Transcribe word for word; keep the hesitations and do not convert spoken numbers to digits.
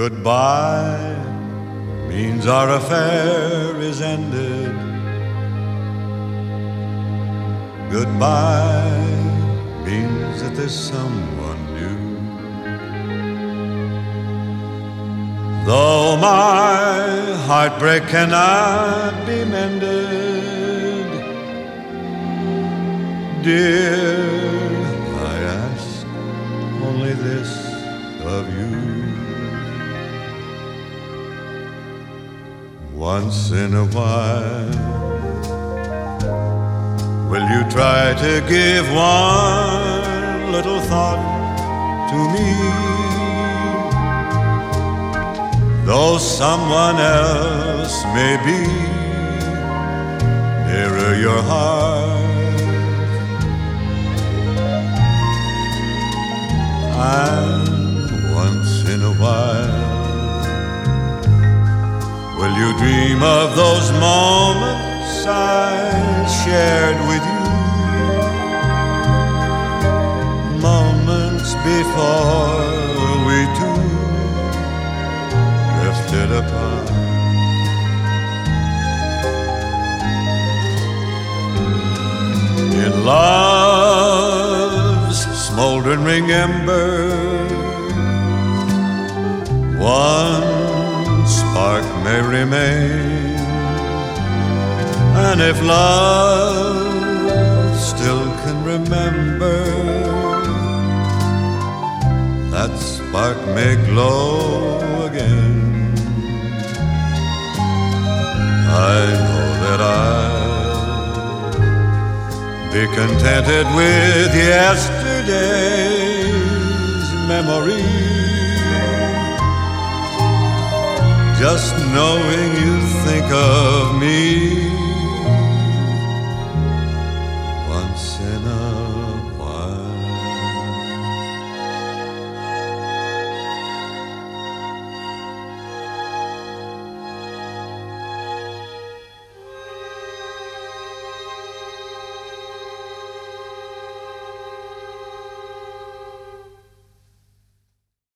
Goodbye means our affair is ended. Goodbye means that there's someone new. Though my heartbreak cannot be mended, dear, I ask only this of you. Once in a while, will you try to give one little thought to me? Though someone else may be nearer your heart, and once in a while, will you dream of those moments I shared with you? Moments before we two drifted apart. In love's smoldering ember, one spark may remain, and if love still can remember, that spark may glow again. I know that I'll be contented with yesterday's memory, just knowing you think of me